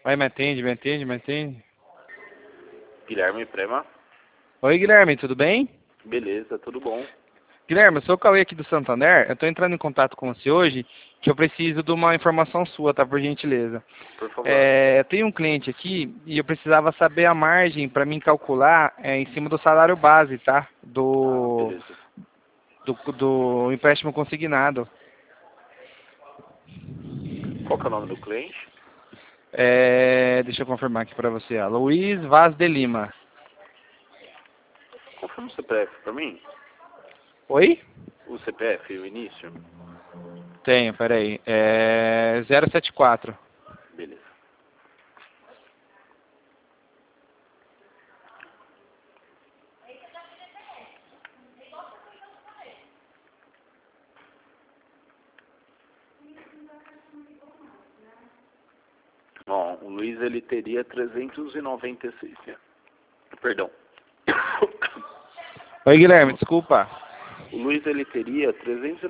Vai, me atende, me atende, me atende. Guilherme Prema. Oi, Guilherme, tudo bem? Beleza, tudo bom. Guilherme, eu sou o Cauê aqui do Santander. Eu estou entrando em contato com você hoje, que eu preciso de uma informação sua, tá? Por gentileza. Por favor. Eu tenho um cliente aqui e eu precisava saber a margem para mim calcular em cima do salário base, tá? Beleza. Do empréstimo consignado. Qual que é o nome do cliente? Deixa eu confirmar aqui para você. Ó. Luiz Vaz de Lima. Confirma o CPF pra mim. Oi? O CPF, o início. Tenho, peraí. 074. Beleza. Bom, o Luiz ele teria 396. Perdão. Oi, Guilherme, desculpa. O Luiz ele teria 396.